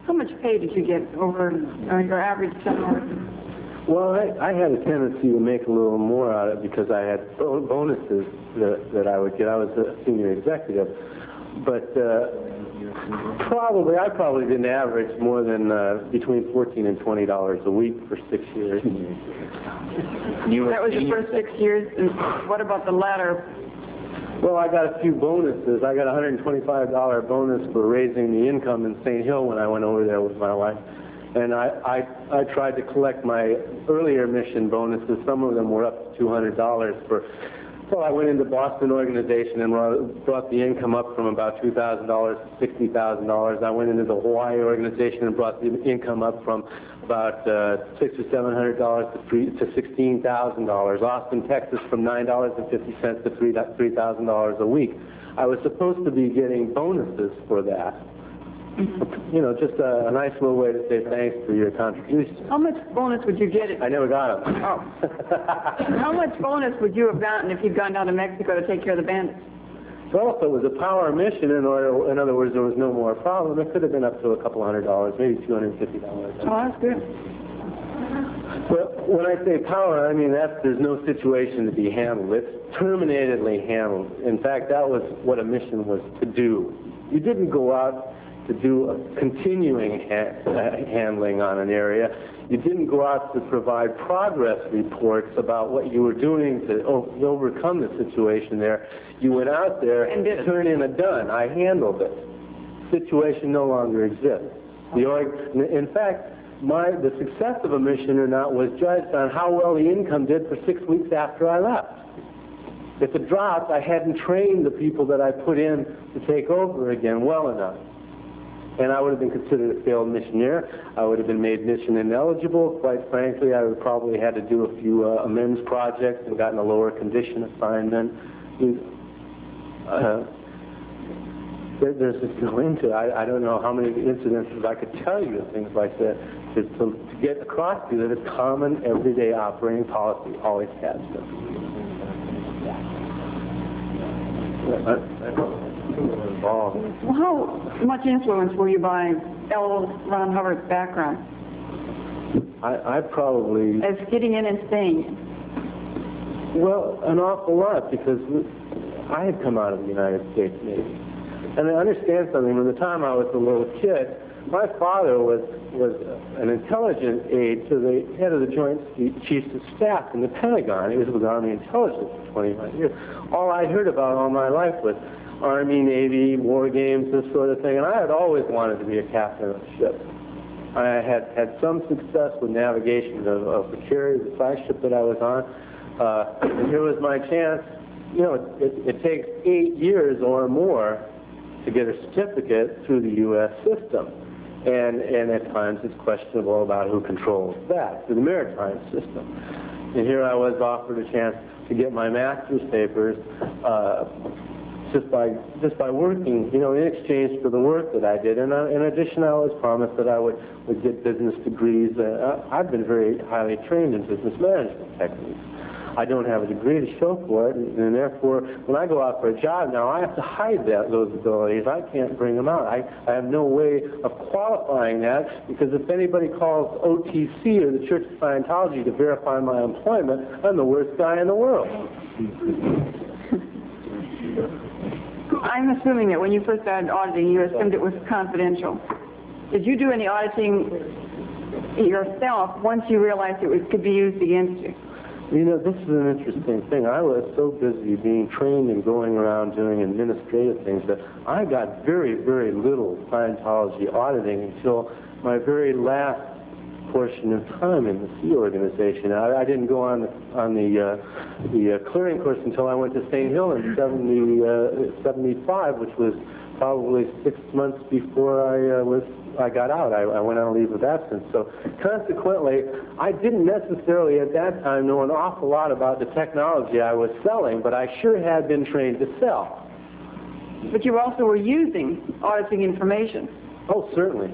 How much pay did you get over your average salary? Well, I had a tendency to make a little more out of it because I had bonuses that I would get. I was a senior executive. But I probably didn't average more than between $14 and $20 a week for 6 years. That was the first 6 years, and what about the latter? Well, I got a few bonuses. I got a $125 bonus for raising the income in St. Hill when I went over there with my wife. And I tried to collect my earlier mission bonuses. Some of them were up to $200 for. So I went into Boston organization and brought the income up from about $2,000 to $60,000. I went into the Hawaii organization and brought the income up from about $600 or $700 to $16,000. Austin, Texas, from $9.50 to $3,000 a week. I was supposed to be getting bonuses for that. You know, just a nice little way to say thanks for your contribution. How much bonus would you get? I never got them. Oh. How much bonus would you have gotten if you'd gone down to Mexico to take care of the bandits? Well, if it was a power mission, in other words, there was no more problem, it could have been up to a couple $100, maybe $250. Oh, that's good. Well, when I say power, I mean there's no situation to be handled. It's terminatedly handled. In fact, that was what a mission was to do. You didn't go out to do a continuing handling on an area. You didn't go out to provide progress reports about what you were doing to overcome the situation there. You went out there and turned in a done. I handled it. Situation no longer exists. In fact, the success of a mission or not was judged on how well the income did for 6 weeks after I left. If it dropped, I hadn't trained the people that I put in to take over again well enough. And I would have been considered a failed missionaire. I would have been made mission ineligible. Quite frankly, I would probably had to do a few amends projects and gotten a lower condition assignment. There's just no into it. I don't know how many incidences I could tell you of things like that to get across to you that it's common, everyday operating policy. Always has been. Well, how much influence were you by L. Ron Hubbard's background? I probably... As getting in and staying in? Well, an awful lot, because I had come out of the United States Navy. And I understand something. From the time I was a little kid, my father was an intelligence aide to the head of the Joint Chiefs of Staff in the Pentagon. He was with Army Intelligence for 25 years. All I heard about all my life was Army, Navy, war games, this sort of thing, and I had always wanted to be a captain of a ship. I had some success with navigation of the carrier, the flagship that I was on, and here was my chance. You know, it takes 8 years or more to get a certificate through the U.S. system, and at times it's questionable about who controls that, through the maritime system. And here I was offered a chance to get my master's papers just by working, you know, in exchange for the work that I did. And in addition, I was promised that I would get business degrees. I've been very highly trained in business management techniques. I don't have a degree to show for it, and therefore, when I go out for a job now, I have to hide those abilities. I can't bring them out. I have no way of qualifying that, because if anybody calls OTC or the Church of Scientology to verify my employment, I'm the worst guy in the world. I'm assuming that when you first started auditing, you assumed it was confidential. Did you do any auditing yourself once you realized it could be used against you? You know, this is an interesting thing. I was so busy being trained and going around doing administrative things that I got very, very little Scientology auditing until my very last portion of time in the Sea Organization. I didn't go on the clearing course until I went to St. Hill in 75, which was probably 6 months before I got out. I went on a leave of absence. So consequently, I didn't necessarily at that time know an awful lot about the technology I was selling, but I sure had been trained to sell. But you also were using auditing information. Oh, certainly.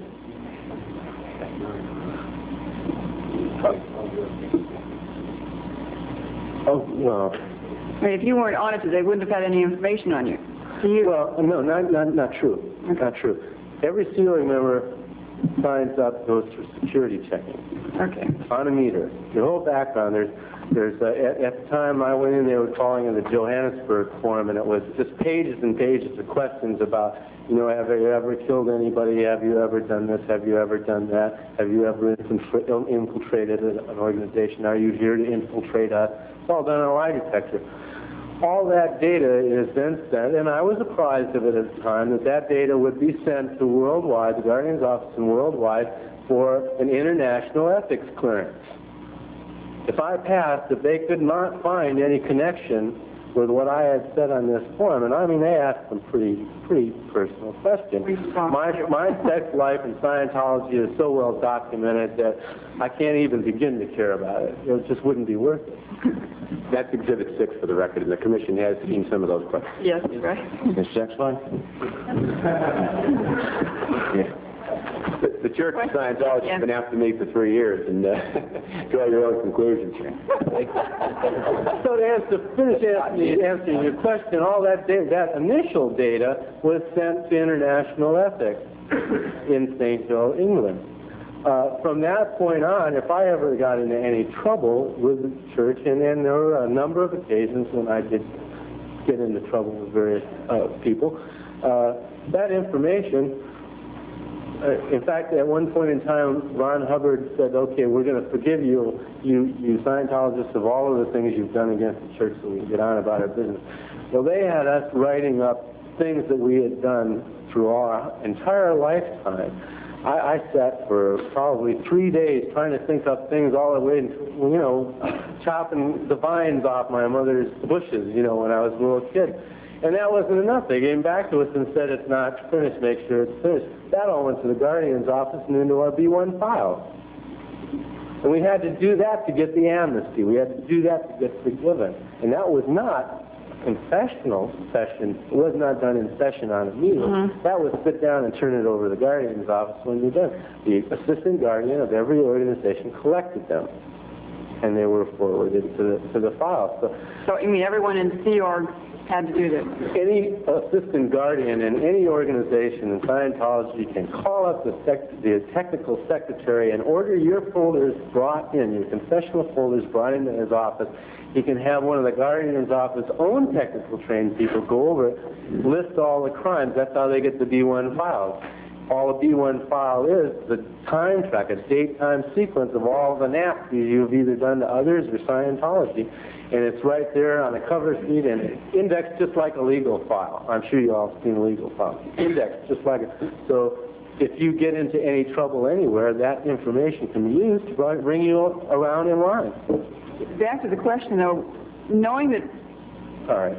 Oh, no. I mean, if you weren't audited, they wouldn't have had any information on you. Well, no, not true. Okay. Not true. Every SEALing member signs up, goes through security checking. Okay. On a meter. Your whole background, there's at the time I went in, they were calling it the Johannesburg Forum, and it was just pages and pages of questions about, you know, have you ever killed anybody? Have you ever done this? Have you ever done that? Have you ever infiltrated an organization? Are you here to infiltrate us? It's all done on a lie detector. All that data is then sent, and I was apprised of it at the time, that data would be sent to Worldwide, the Guardian's Office in Worldwide, for an international ethics clearance. If I passed, if they could not find any connection with what I had said on this forum, and I mean, they asked some pretty personal questions. My sex life in Scientology is so well documented that I can't even begin to care about it. It just wouldn't be worth it. That's Exhibit 6 for the record, and the Commission has seen some of those questions. Yes, right. Ms. Jackson? Yeah. The Church of Scientology has been after me for 3 years, and draw your own conclusions here. So to finish answering your question, all that data, that initial data was sent to International Ethics in St. Joe, England. From that point on, if I ever got into any trouble with the church, and there were a number of occasions when I did get into trouble with various people, that information, in fact, at one point in time, Ron Hubbard said, okay, we're going to forgive you Scientologists, of all of the things you've done against the church so we can get on about our business. Well, they had us writing up things that we had done through our entire lifetime. I sat for probably 3 days trying to think up things all the way, you know, chopping the vines off my mother's bushes, you know, when I was a little kid. And that wasn't enough. They came back to us and said, it's not finished, make sure it's finished. That all went to the Guardian's office and into our B1 file. And we had to do that to get the amnesty. We had to do that to get forgiven. And that was not confessional session. It was not done in session on a meeting. That was sit down and turn it over to the Guardian's office when you're done. The assistant guardian of every organization collected them, and they were forwarded to the file. So you mean everyone in Sea Org had to do this? Any assistant guardian in any organization in Scientology can call up the technical secretary and order your folders brought in, your confessional folders brought into his office. He can have one of the Guardian's office own technical trained people go over it, list all the crimes. That's how they get the B1 files. All a B1 file is the time track, a date-time sequence of all the nasties you've either done to others or Scientology. And it's right there on the cover sheet and indexed just like a legal file. I'm sure you all have seen a legal file. Indexed just like it. So if you get into any trouble anywhere, that information can be used to bring you around in line. Back to the question, though, knowing that... All right.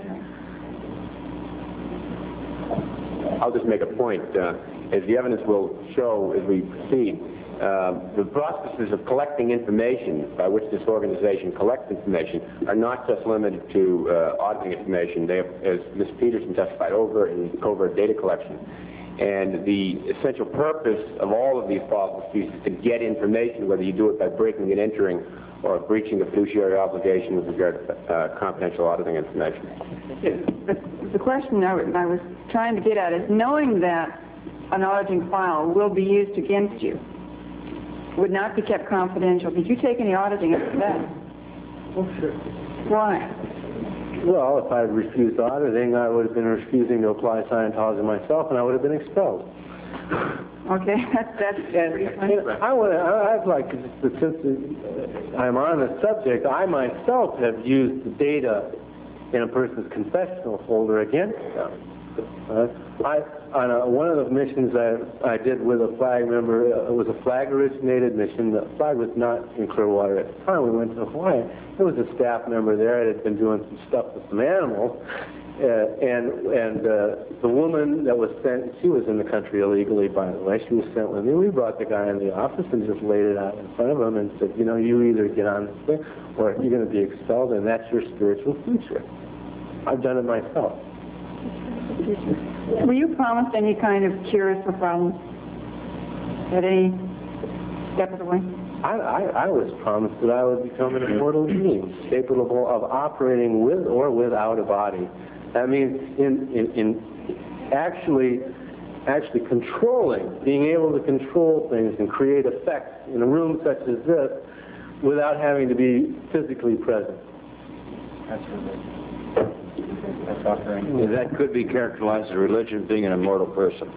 I'll just make a point. As the evidence will show as we proceed, the processes of collecting information by which this organization collects information are not just limited to auditing information. They have, as Ms. Peterson testified, overt and covert data collection. And the essential purpose of all of these processes is to get information, whether you do it by breaking and entering or breaching a fiduciary obligation with regard to confidential auditing information. The question I was trying to get at is, knowing that an auditing file will be used against you, would not be kept confidential. Did you take any auditing after that? Oh, sure. Why? Well, if I had refused auditing, I would have been refusing to apply Scientology myself, and I would have been expelled. Okay, that's pretty funny. I'd like to just, since I'm on the subject, I myself have used the data in a person's confessional folder against them. On one of the missions I did with a flag member, it was a flag-originated mission. The flag was not in Clearwater at the time. We went to Hawaii. There was a staff member there that had been doing some stuff with some animals, and the woman that was sent, she was in the country illegally, by the way. She was sent with me. We brought the guy in the office and just laid it out in front of him and said, you know, you either get on this thing or you're going to be expelled, and that's your spiritual future. I've done it myself. Were you promised any kind of cures for problems at any step of the way? I was promised that I would become an immortal being, capable of operating with or without a body. That means, actually, actually controlling, being able to control things and create effects in a room such as this without having to be physically present. That's offering. That could be characterized as religion being an immortal person.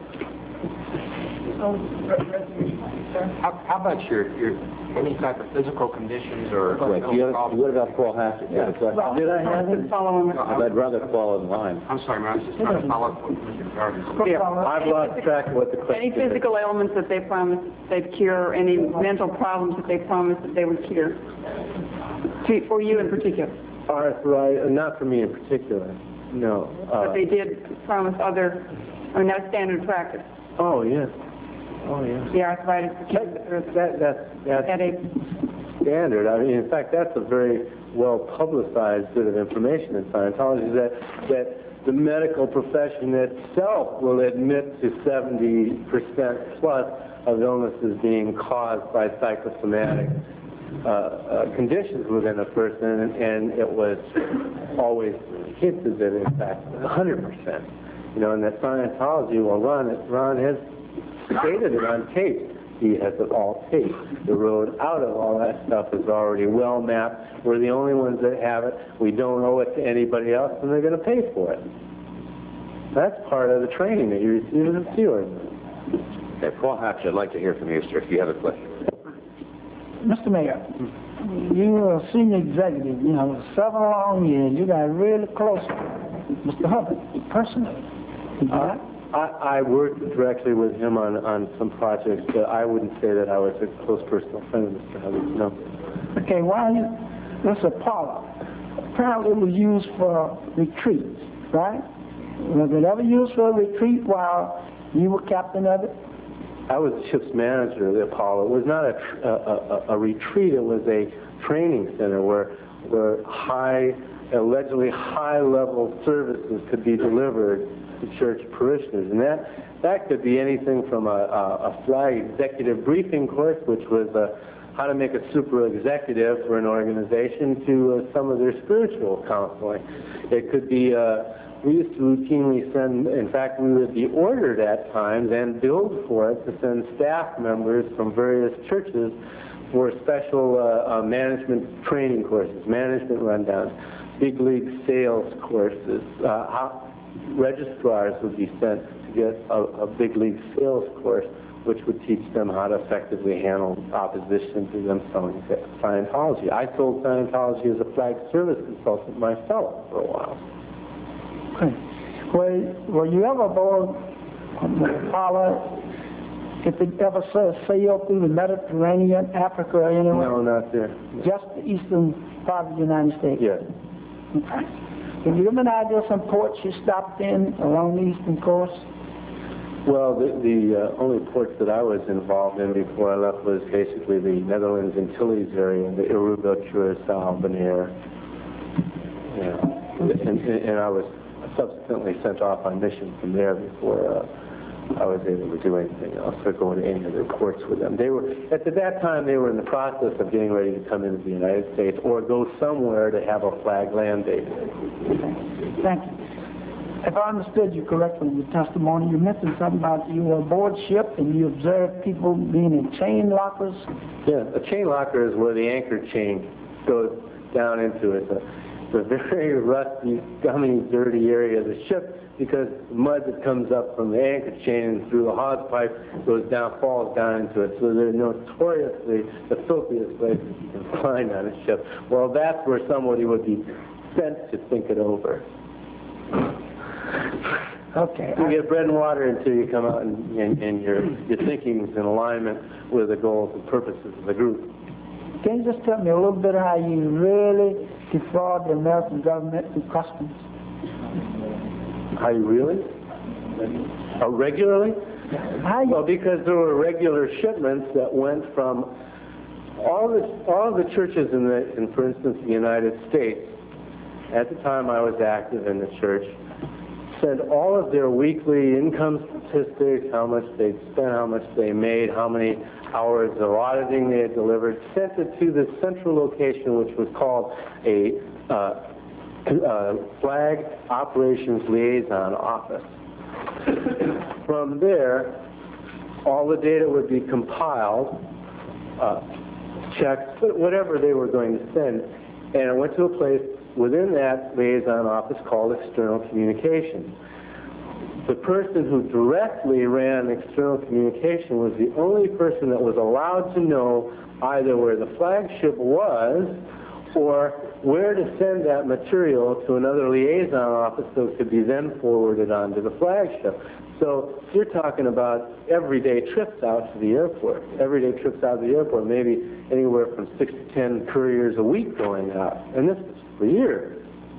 How about your any type of physical conditions or Wait, what about Paul Hassett? Yeah. Did I have it? I'd rather fall in line. I'm sorry, man, I was just trying to follow up with Mr. Jarvis. Yeah, I've lost track of what the Any question is. physical ailments that they promised they'd cure, any mental problems that they promised that they would cure? For you in particular? Arthritis, not for me in particular, no. But they did promise other, I mean, that's standard practice. Oh, yes. Oh, yes. The arthritis, the cancer, That's headache. standard. I mean, in fact, that's a very well-publicized bit of information in Scientology, that the medical profession itself will admit to 70% plus of illnesses being caused by psychosomatic conditions within a person, and it was always hinted that, in fact, 100%. You know, and that Scientology, well, Ron has stated it on tape. He has it all taped. The road out of all that stuff is already well mapped. We're the only ones that have it. We don't owe it to anybody else, and they're going to pay for it. That's part of the training that you receive as a steward. Okay, Paul Hassett, I'd like to hear from you, sir, if you have a question. Mr. Mayor, you were a senior executive, you know, 7 long years. You got really close with Mr. Hubbard, personally. I worked directly with him on some projects, but I wouldn't say that I was a close personal friend of Mr. Hubbard, no. Okay, why this Apollo? Apparently it was used for retreats, right? Was it ever used for a retreat while you were captain of it? I was the ship's manager of the Apollo. It was not a retreat, it was a training center where allegedly high-level services could be delivered to church parishioners. And that could be anything from a flag executive briefing course, which was how to make a super executive for an organization, to some of their spiritual counseling. It could be, we used to routinely send, in fact, we would be ordered at times and billed for it to send staff members from various churches for special management training courses, management rundowns, big league sales courses. Registrars would be sent to get a big league sales course, which would teach them how to effectively handle opposition to them selling Scientology. I sold Scientology as a flag service consultant myself for a while. Okay. Were you ever aboard the Apollo? If it ever sailed through the Mediterranean, Africa, or anywhere? No, not there. Just the eastern part of the United States? Yes. Okay. Can you give me an idea of some ports you stopped in along the eastern coast? Well, the only ports that I was involved in before I left was basically the Netherlands Antilles area, the Aruba, Curacao, Bonaire. Yeah. And I was subsequently sent off on mission from there before I was able to do anything else or go into any other ports with them. They were, at that time, they were in the process of getting ready to come into the United States or go somewhere to have a flag land base. Thank you. If I understood you correctly in your testimony, you mentioned something about you were aboard ship and you observed people being in chain lockers. Yeah, a chain locker is where the anchor chain goes down into it. It's a very rusty, gummy, dirty area of the ship because the mud that comes up from the anchor chain and through the hawse pipe goes down, falls down into it. So they're notoriously the filthiest places you can find on a ship. Well, that's where somebody would be sent to think it over. Okay. You get bread and water until you come out and your thinking is in alignment with the goals and purposes of the group. Can you just tell me a little bit how you really defraud the American government through customs? How you really? Regularly? Well, because there were regular shipments that went from all the churches in, for instance, the United States. At the time I was active in the church, sent all of their weekly income statistics, how much they'd spent, how much they made, how many hours of auditing they had delivered, sent it to the central location, which was called a Flag Operations Liaison Office. From there, all the data would be compiled, checked, whatever they were going to send, and it went to a place within that liaison office called external communications. The person who directly ran external communication was the only person that was allowed to know either where the flagship was or where to send that material to another liaison office so it could be then forwarded on to the flagship. So you're talking about everyday trips out to the airport. Everyday trips out to the airport, maybe anywhere from 6 to 10 couriers a week going out. And this is for years.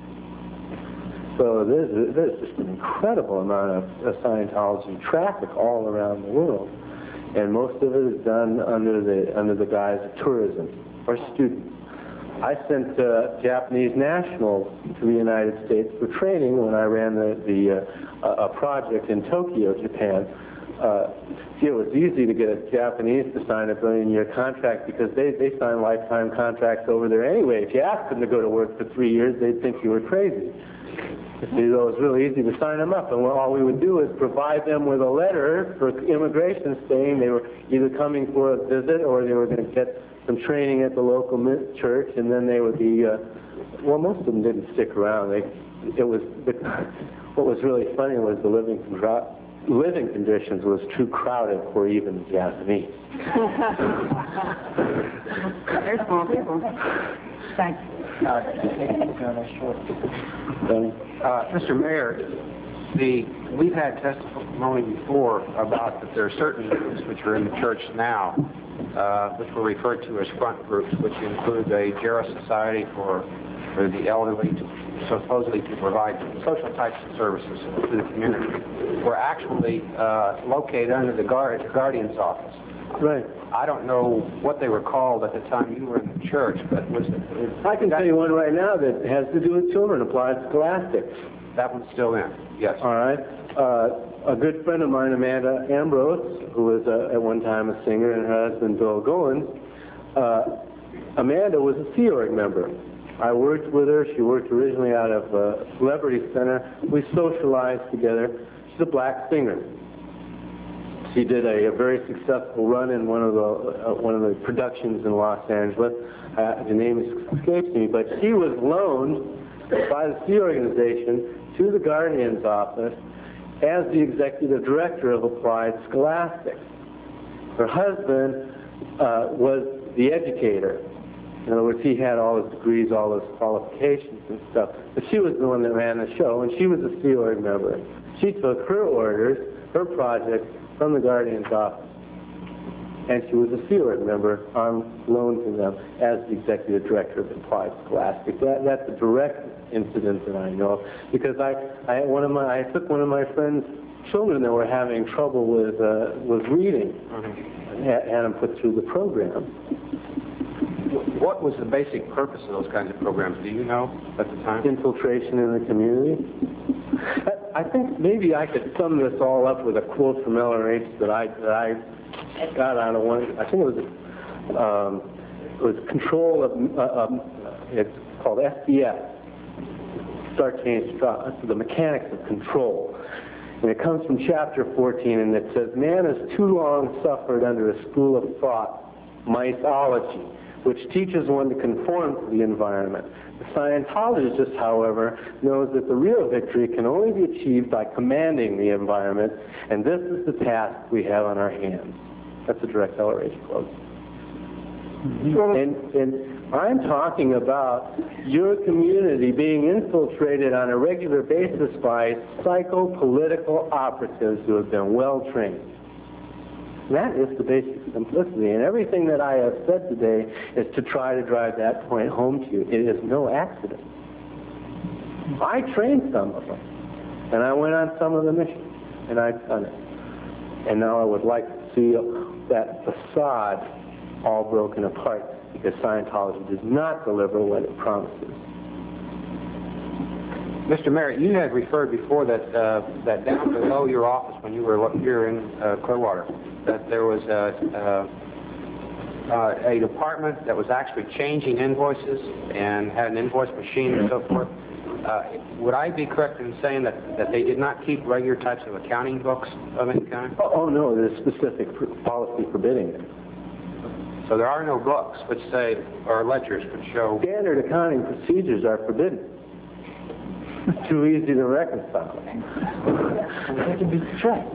So there's just an incredible amount of Scientology traffic all around the world. And most of it is done under the guise of tourism or students. I sent Japanese nationals to the United States for training when I ran a project in Tokyo, Japan. It was easy to get a Japanese to sign a billion-year contract because they sign lifetime contracts over there anyway. If you asked them to go to work for 3 years, they'd think you were crazy. So it was really easy to sign them up, and all we would do is provide them with a letter for immigration saying they were either coming for a visit or they were going to get some training at the local church, and then they would be, well, most of them didn't stick around. What was really funny was the living conditions was too crowded for even the Japanese. They're small people. Thanks. Mr. Mayor, we've had testimony before about that there are certain groups which are in the church now, which were referred to as front groups, which include the Jarrah Society for the elderly, supposedly to provide social types of services to the community, were actually located under the Guardian's office. Right. I don't know what they were called at the time you were in the church, but I can tell you one right now that has to do with children, Applied Scholastics. That one's still in, yes. All right. A good friend of mine, Amanda Ambrose, who was at one time a singer, and her husband, Bill Goins, Amanda was a Sea Org member. I worked with her. She worked originally out of Celebrity Center. We socialized together. She's a black singer. She did a very successful run in one of the productions in Los Angeles. The name escapes me, but she was loaned by the Sea Organization to the Guardian's office as the executive director of Applied Scholastics. Her husband was the educator. In other words, he had all his degrees, all his qualifications and stuff. But she was the one that ran the show, and she was a Sea Org member. She took her orders, her projects, from the Guardian's office. And she was a Sea Org member on loan to them as the executive director of Applied Scholastics. That's a direct incident that I know of, because I took one of my friend's children that were having trouble with reading, and had them put through the program. What was the basic purpose of those kinds of programs? Do you know at the time? Infiltration in the community. I think maybe I could sum this all up with a quote from LRH that I got out of one. I think it was control of. It's called SDS. Start Change, the mechanics of control. And it comes from chapter 14, and it says, "Man has too long suffered under a school of thought, mythology, which teaches one to conform to the environment. The Scientologist, however, knows that the real victory can only be achieved by commanding the environment, and this is the task we have on our hands." That's a direct LRH quote. And I'm talking about your community being infiltrated on a regular basis by psycho-political operatives who have been well-trained. That is the basic simplicity, and everything that I have said today is to try to drive that point home to you. It is no accident. I trained some of them, and I went on some of the missions, and I've done it. And now I would like to see that facade all broken apart, because Scientology does not deliver what it promises. Mr. Mayor, you had referred before that down below your office when you were here in Clearwater, that there was a department that was actually changing invoices and had an invoice machine and so forth. Would I be correct in saying that they did not keep regular types of accounting books of any kind? Oh, no, there's specific policy forbidding it. So there are no books which say, or ledgers which show... Standard accounting procedures are forbidden. Too easy to reconcile. They can be tracked.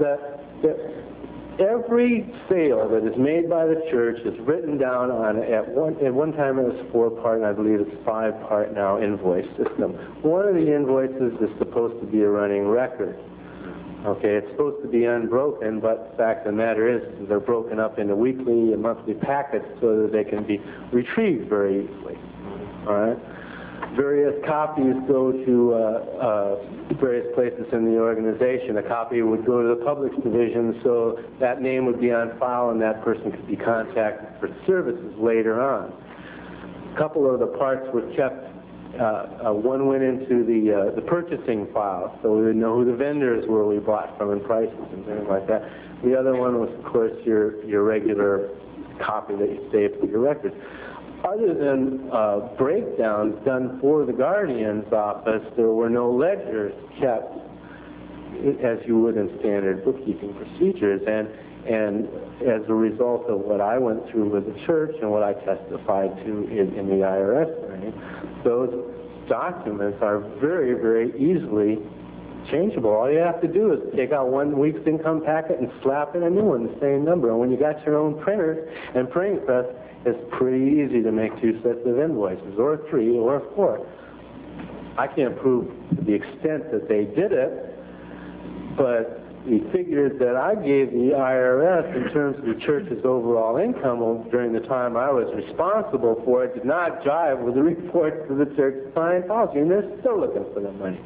Every sale that is made by the church is written down on, at one time it was 4-part, and I believe it's 5-part now, invoice system. One of the invoices is supposed to be a running record. Okay, it's supposed to be unbroken, but the fact of the matter is they're broken up into weekly and monthly packets so that they can be retrieved very easily. All right? Various copies go to various places in the organization. A copy would go to the publics division, so that name would be on file and that person could be contacted for services later on. A couple of the parts were kept. One went into the purchasing file, so we would know who the vendors were we bought from and prices and things like that. The other one was, of course, your regular copy that you save for your records. Other than breakdowns done for the Guardian's office, there were no ledgers kept as you would in standard bookkeeping procedures. And as a result of what I went through with the church and what I testified to in the IRS hearing, those documents are very, very easily changeable. All you have to do is take out 1 week's income packet and slap in a new one, the same number. And when you got your own printers and printing press, it's pretty easy to make 2 sets of invoices, or 3, or 4. I can't prove to the extent that they did it, but the figures that I gave the IRS in terms of the church's overall income during the time I was responsible for it did not jive with the reports of the church's Scientology, and they're still looking for their money.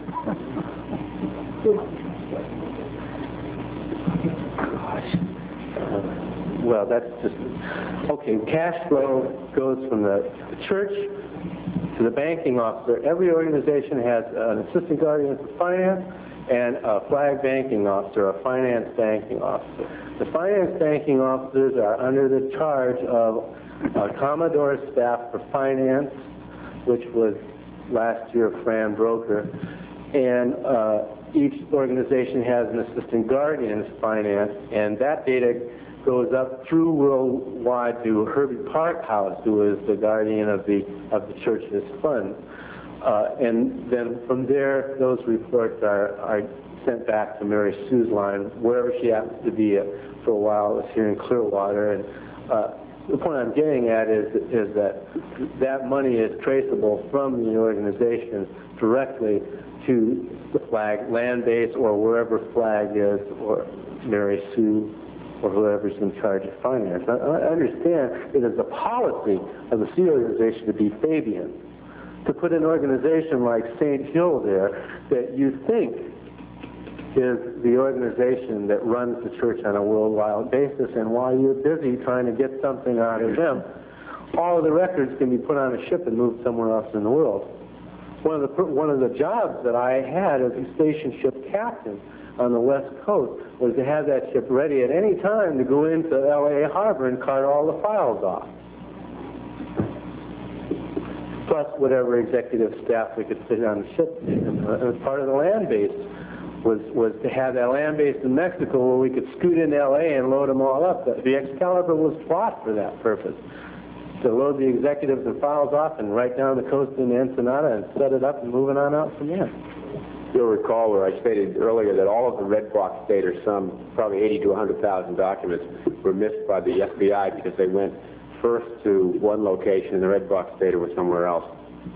Well, that's just... Okay, cash flow goes from the church to the banking officer. Every organization has an assistant guardian for finance and a flag banking officer, a finance banking officer. The finance banking officers are under the charge of Commodore staff for finance, which was last year Fran Broker, and each organization has an assistant guardian for finance, and that data goes up through worldwide to Herbie Parkhouse, who is the guardian of the church's funds. And then from there, those reports are sent back to Mary Sue's line, wherever she happens to be for a while. It's here in Clearwater. And the point I'm getting at is that money is traceable from the organization directly to the flag land base or wherever flag is, or Mary Sue, or whoever's in charge of finance. I understand it is the policy of the Sea organization to be Fabian, to put an organization like St. Hill there that you think is the organization that runs the church on a worldwide basis, and while you're busy trying to get something out of them, all of the records can be put on a ship and moved somewhere else in the world. One of the jobs that I had as a station ship captain on the West Coast was to have that ship ready at any time to go into L.A. Harbor and cart all the files off. Plus whatever executive staff we could fit on the ship. As part of the land base was to have that land base in Mexico where we could scoot into L.A. and load them all up. The Excalibur was bought for that purpose, to load the executives and files off and right down the coast in Ensenada and set it up and move it on out from there. You'll recall where I stated earlier that all of the red box data, some probably 80 to 100,000 documents, were missed by the FBI because they went first to one location and the red box data was somewhere else.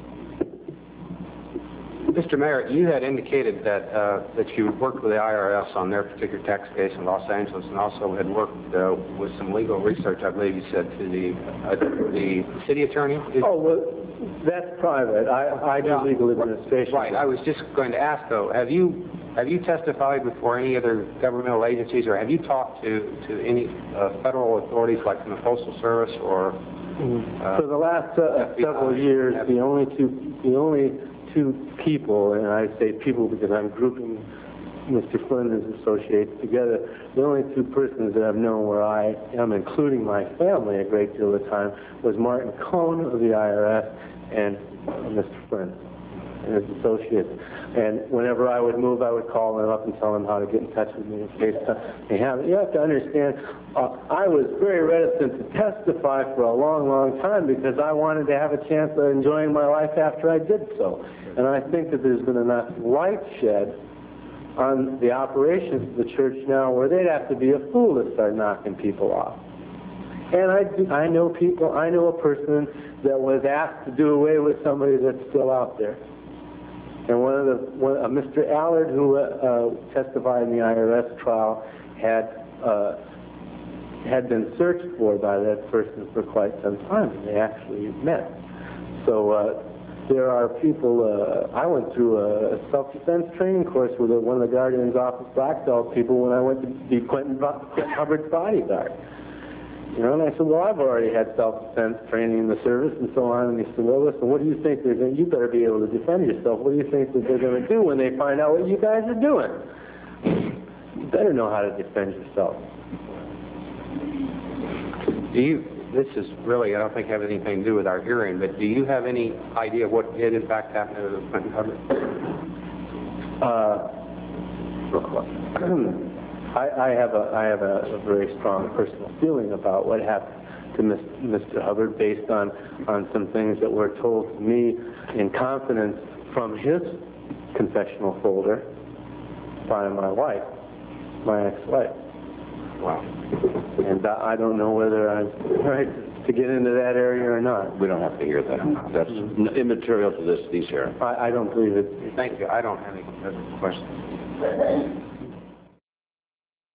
Mr. Mayor, you had indicated that you had worked with the IRS on their particular tax case in Los Angeles, and also had worked with some legal research, I believe you said, to the city attorney. Oh, well, that's private. I do legal administration. Right. I was just going to ask, though, have you testified before any other governmental agencies, or have you talked to any federal authorities like from the Postal Service or? For the last several years, the only two people, and I say people because I'm grouping Mr. Flynn and his associates together, the only two persons that I've known where I am, including my family a great deal of the time, was Martin Cohn of the IRS and Mr. Flynn. and his associates. And whenever I would move, I would call them up and tell them how to get in touch with me in case they have. You have to understand, I was very reticent to testify for a long, long time because I wanted to have a chance of enjoying my life after I did so. And I think that there's been enough light shed on the operations of the church now where they'd have to be a fool to start knocking people off. And I know people, I know a person that was asked to do away with somebody that's still out there. And Mr. Allard, who testified in the IRS trial, had been searched for by that person for quite some time, and they actually met. So there are people, I went through a self-defense training course with one of the Guardian's Office black belt people when I went to be Quentin Hubbard's bodyguard. You know, and I said, well, I've already had self-defense training in the service and so on. And he said, well, listen, what do you think they're going to, you better be able to defend yourself. What do you think that they're going to do when they find out what you guys are doing? You better know how to defend yourself. This is really, I don't think, have anything to do with our hearing, but do you have any idea what did in fact happen to Quentin Hubbard? I have a very strong personal feeling about what happened to Mr. Hubbard based on some things that were told to me in confidence from his confessional folder by my wife, my ex-wife. Wow. And I don't know whether I'm right to get into that area or not. We don't have to hear that. That's immaterial to these hearings. I don't believe it. Thank you. I don't have any other questions.